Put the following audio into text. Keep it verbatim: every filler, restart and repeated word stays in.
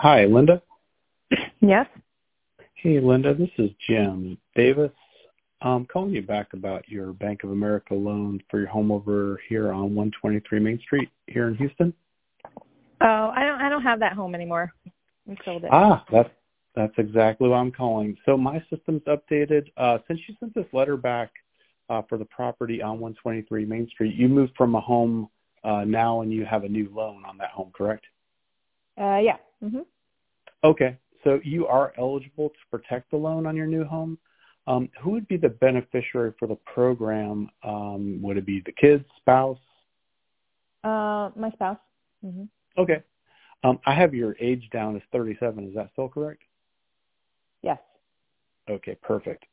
Hi, Linda. Yes. Hey, Linda. This is Jim Davis. I'm calling you back about your Bank of America loan for your home over here on one twenty-three Main Street here in Houston. Oh, I don't. I don't have that home anymore. We sold it. Ah, that's that's exactly what I'm calling. So my system's updated. Uh, since you sent this letter back uh, for the property on one twenty-three Main Street, you moved from a home uh, now and you have a new loan on that home, correct? Uh, yeah. Mhm. Okay. So you are eligible to protect the loan on your new home. Um, who would be the beneficiary for the program? Um, would it be the kids, spouse? Uh, my spouse. Mhm. Okay. Um, I have your age down as thirty-seven. Is that still correct? Yes. Okay, perfect.